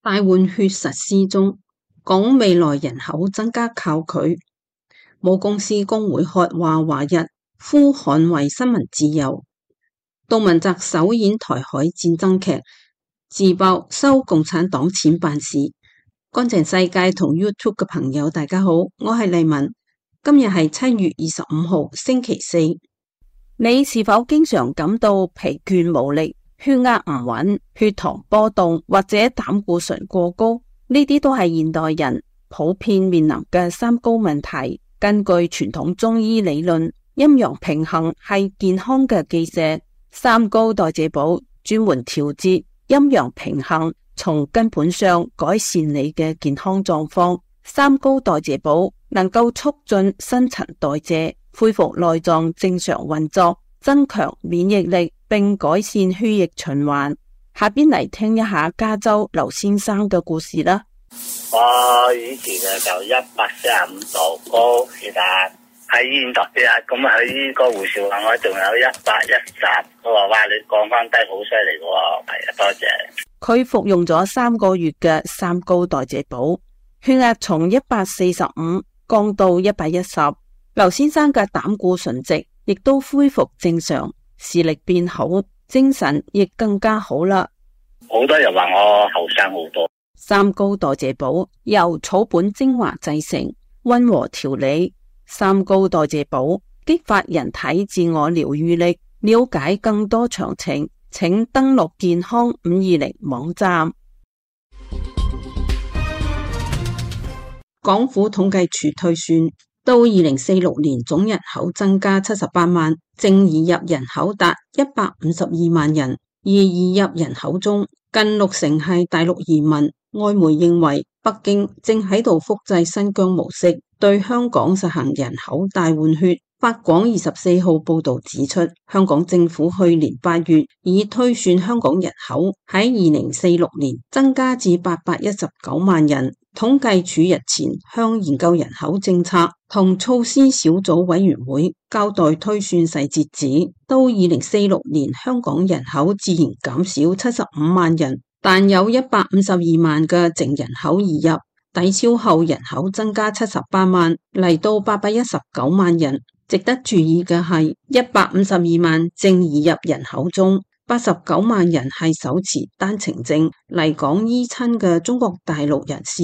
大換血實施中，講未來人口增加靠佢。母公司工會喝話華日，呼捍衛新聞自由。杜汶澤首演台海戰爭劇，自爆收共產黨錢辦事。乾淨世界同 YouTube 嘅朋友大家好，我係麗文。今日係7月25號星期四。 你是否經常感到疲倦無力、血壓唔穩、血糖波動或者膽固醇過高？呢啲都係現代人普遍面臨嘅三高問題。根據傳統中醫理論，陰陽平衡係健康嘅基石。三高代謝補專門調節陰陽平衡，從根本上改善你嘅健康狀況。三高代謝補能夠促進新陳代謝，恢復內臟正常運作，增強免疫力，並改善血液循環。下邊嚟聽一下加州劉先生嘅故事啦。 我以前就145度高血壓，喺醫院度啲啊，咁啊喺個護士話我仲有110，佢話哇，你降翻低好犀利喎，係啊，多謝。 佢服用咗3個月嘅三高代謝補，血壓從145降到110。劉先生嘅膽固醇值亦都恢復正常，視力變好，精神亦更加好啦。 好多人話我後生好多。 三高代謝補由草本精華製成，溫和調理。三高代謝補激發人體自我療癒力。了解更多詳情，請登錄健康520網站。 港府統計處推算，到2046年總人口增加78萬，淨移入人口達152萬人，而移入人口中近60%係大陸移民。外媒認為，北京正喺度複製新疆模式，對香港實行人口大換血。法廣24號報道指出，香港政府去年8月已推算香港人口喺2046年增加至819萬人。統計處日前向研究人口政策同措施小組委員會交代推算細節指，到2046年香港人口自然減少75萬人，但有152萬嘅淨人口移入，抵消後人口增加78萬，嚟到819萬人。值得注意嘅係，152萬淨移入人口中，89萬人係手持單程證嚟港依親嘅中國大陸人士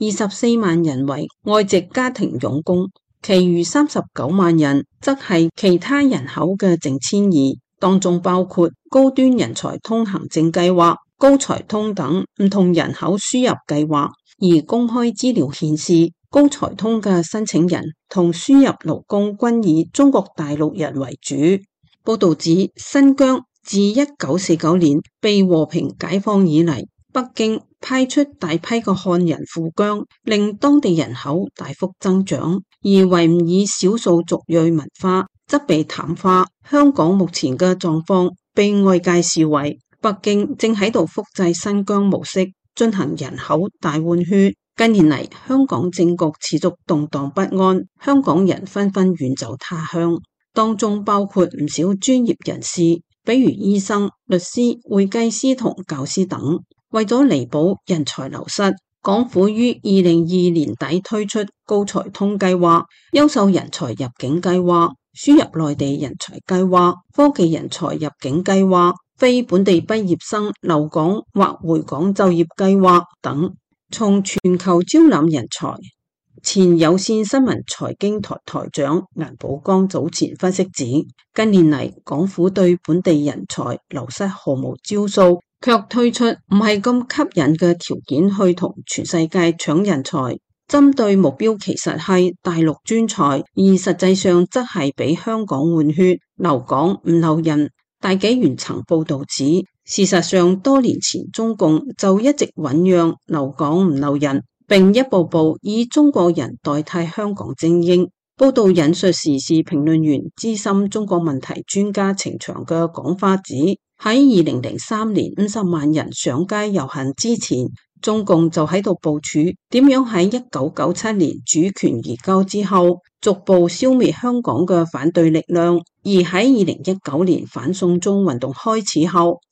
，24萬人為外籍家庭傭工，其餘39萬人則係其他人口嘅淨遷移，當中包括高端人才通行證計劃、高才通等唔同人口輸入計劃。而公開資料顯示，高才通嘅申請人同輸入勞工均以中國大陸人為主。報道指，新疆自1949年被和平解放以嚟，北京派出大批嘅漢人赴疆，令當地人口大幅增長，而維吾爾少數族裔文化則被淡化。香港目前嘅狀況被外界視為北京正喺度複製新疆模式，進行人口大換血。近年嚟，香港政局持續動盪不安，香港人紛紛遠走他鄉，當中包括唔少專業人士，比如醫生、律師、會計師同教師等。為咗彌補人才流失，港府於2022年底推出高才通計劃、優秀人才入境計劃、輸入內地人才計劃、科技人才入境計劃、非本地畢業生留港或回港就業計劃等。從全球招攬人才，前有線新聞財經台台長顏寶剛早前分析指，近年嚟港府對本地人才流失毫無招數，卻推出唔係咁吸引嘅條件去同全世界搶人才。針對目標其實係大陸專才，而實際上則係俾香港換血，留港唔留人。大紀元曾報道指，事實上多年前中共就一直醞釀留港唔留人，並一步步以中國人代替香港精英。報道引述時事評論員、資深中國問題專家程翔嘅講法指，喺2003年50萬人上街遊行之前，中共就喺度部署點樣喺1997年主權移交之後，逐步消滅香港嘅反對力量。而喺2019年反送中運動開始後，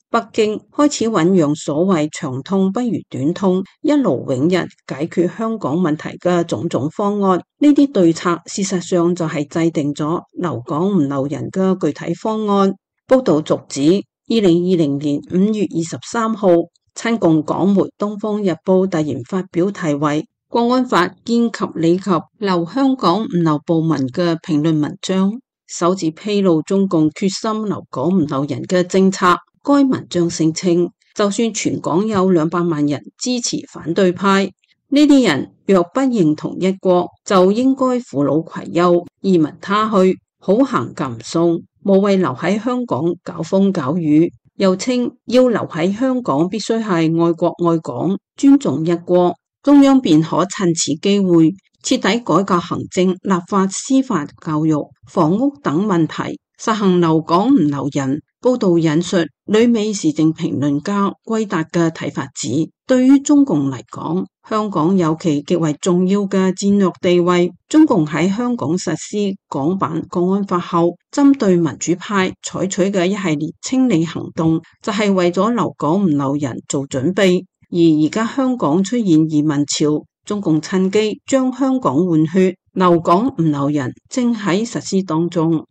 北京開始醞釀所謂長痛不如短痛，一勞永逸解決香港問題嘅種種方案。呢啲對策事實上就係制定咗留港唔留人嘅具體方案。報道續指，2020年5月23號，親共港媒《東方日報》突然發表題為《國安法兼及理及留香港唔留暴民》嘅評論文章，首次披露中共決心留港唔留人嘅政策。該文章聲稱，就算全港有200萬人支持反對派，呢啲人若不認同一國，就應該扶老攜幼移民他去，好行咁送，無謂留喺香港搞風搞雨。又稱要留喺香港必須係愛國愛港，尊重一國。中央便可趁此機會徹底改革行政、立法、司法、教育、房屋等問題，實行留港唔留人。報道引述旅美時政評論家歸達嘅睇法指，對於中共嚟講，香港有其極為重要嘅戰略地位。中共喺香港實施港版國安法後，針對民主派採取嘅一系列清理行動，就係為咗留港唔留人做準備。而家香港出現移民潮，中共趁機將香港換血，留港唔留人正喺實施當中。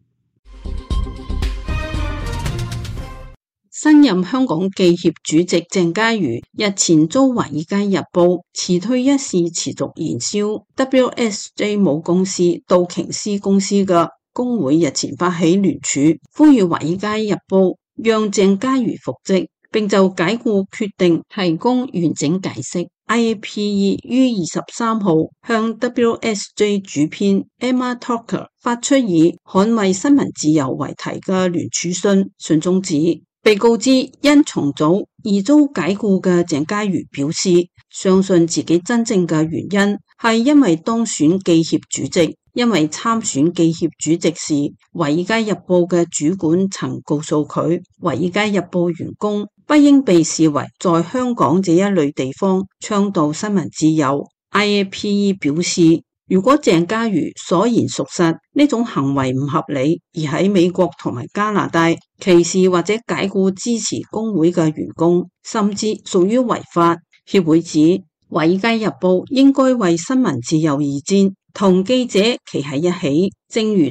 新任香港記協主席鄭家瑜日前遭《華爾街日報》辭退一事持續燃燒。WSJ 母公司道瓊斯公司嘅工會日前發起聯署，呼籲《華爾街日報》讓鄭家瑜復職，並就解僱決定提供完整解釋。IAPE 於23號向 WSJ 主編 Emma Tucker 發出以捍衛新聞自由為題嘅聯署信，信中指，被告知因重組而遭解僱嘅鄭家瑜表示，相信自己真正嘅原因係因為當選記協主席，因為參選記協主席時，華爾街日報嘅主管曾告訴佢，華爾街日報員工不應被視為在香港這一類地方倡導新聞自由。IAPE 表示，如果鄭家瑜所言屬實，呢種行為唔合理，而喺美國同埋加拿大歧視或者解僱支持工會嘅員工，甚至屬於違法。協會指，華爾街日報應該為新聞自由而戰，同記者企喺一起，正如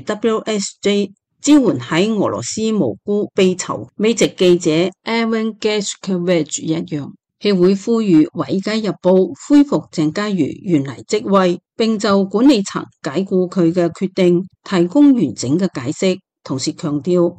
WSJ 支援喺俄羅斯無辜被囚美籍記者 Evan Gershkovich 一樣。協會呼籲華爾街日報恢復鄭家瑜原嚟職位，並就管理層解僱佢嘅決定提供完整嘅解釋。同時強調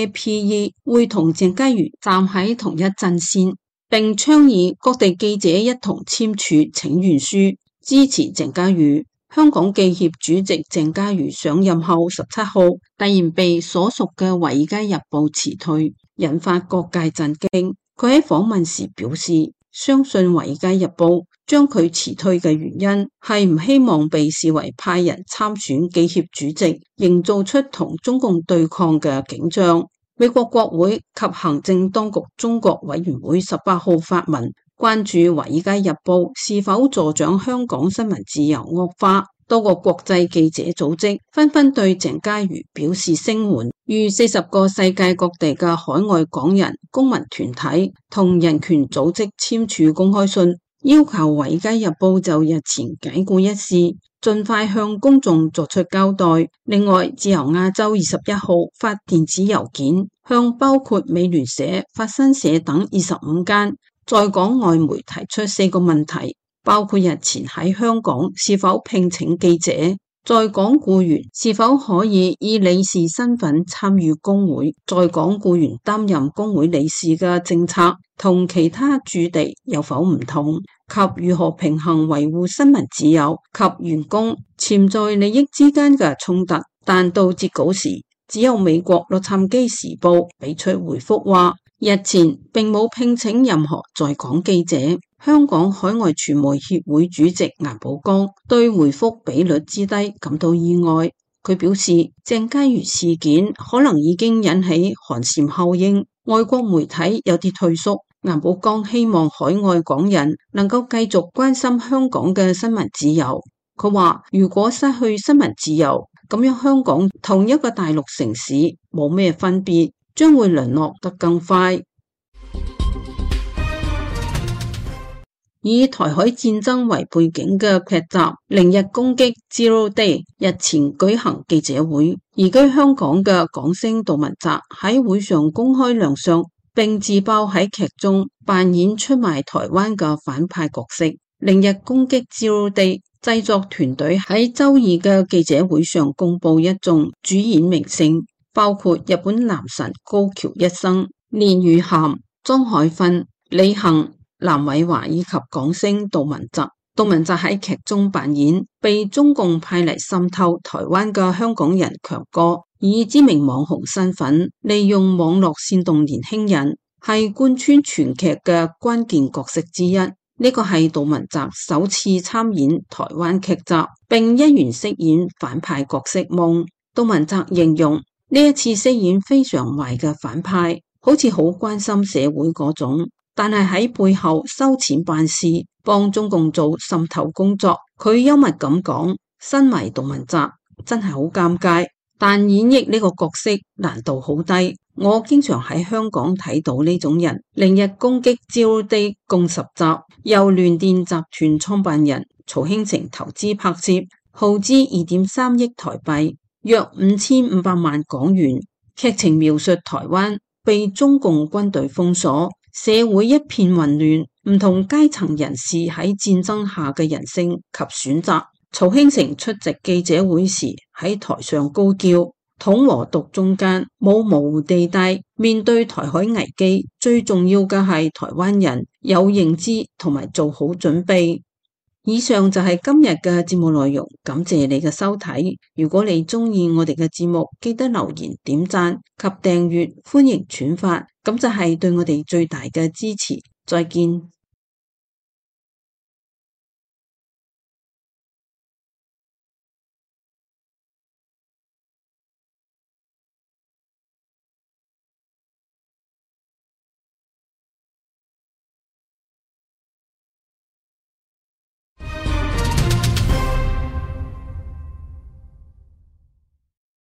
IAPE 會同鄭家瑜站喺同一陣線，並倡議各地記者一同簽署請願書支持鄭家瑜。香港記協主席鄭家瑜上任後17號突然被所屬嘅華爾街日報辭退，引發各界震驚。佢喺訪問時表示，相信華爾街日報將佢辭退嘅原因係唔希望被視為派人參選記協主席，營造出同中共對抗嘅景象。美國國會及行政當局中國委員會18號發文關注華爾街日報是否助長香港新聞自由惡化。多個國際記者組織紛紛對鄭家瑜表示聲援，逾40個世界各地嘅海外港人、公民團體同人權組織簽署公開信，要求華爾街日報就日前解僱一事盡快向公眾作出交代。另外，自由亞洲21號發電子郵件向包括美聯社、法新社等25間在港外媒提出4個問題，包括日前喺香港是否聘請記者，在港僱員是否可以以理事身份參與工會，在港僱員擔任工會理事嘅政策同其他駐地有否唔同，及如何平衡維護新聞自由及員工潛在利益之間嘅衝突。但到截稿時，只有美國洛杉磯時報俾出回覆話，日前並冇聘請任何在港記者。香港海外傳媒協會主席顏寶剛對回覆比率之低感到意外。佢表示，鄭家瑜事件可能已經引起寒蟬效應，外國媒體有啲退縮。顏寶剛希望海外港人能夠繼續關心香港嘅新聞自由。佢話，如果失去新聞自由，咁樣香港同一個大陸城市冇咩分別，將會淪落得更快。 以台海戰爭為背景嘅劇集《零日攻擊 Zero Day》日前舉行記者會，移居香港嘅港星杜汶澤喺會上公開亮相，並自爆喺劇中扮演出賣台灣嘅反派角色。《零日攻擊 Zero Day》製作團隊喺周二嘅記者會上公布一眾主演明星，包括日本男神高橋一生、連俞涵、莊海薰、李行、藍偉華以及港星杜汶澤。杜汶澤喺劇中扮演被中共派嚟滲透台灣嘅香港人強哥，以知名網紅身份利用網絡煽動年輕人，係貫穿全劇嘅關鍵角色之一。呢個係杜汶澤首次參演台灣劇集，並一圓飾演反派角色夢。杜汶澤形容呢一次飾演非常壞嘅反派，好似好關心社會嗰種，但係喺背後收錢辦事，幫中共做滲透工作。佢幽默咁講，身為杜汶澤真係好尷尬，但演繹呢個角色難度好低。我經常喺香港睇到呢種人。零日攻擊 Zero Day 共10集，由聯電集團創辦人曹興誠投資拍攝，耗資2.3億台幣，約5500萬港元。劇情描述台灣被中共軍隊封鎖，社會一片混亂，唔同階層人士喺戰爭下嘅人性及選擇。曹興誠出席記者會時喺台上高叫：統和獨中間，冇模糊地帶。面對台海危機，最重要嘅係台灣人有認知同埋做好準備。以上就係今日嘅節目內容，感謝你嘅收睇。如果你鍾意我哋嘅節目，記得留言、點讚及訂閱，歡迎轉發，咁就係對我哋最大嘅支持。再見。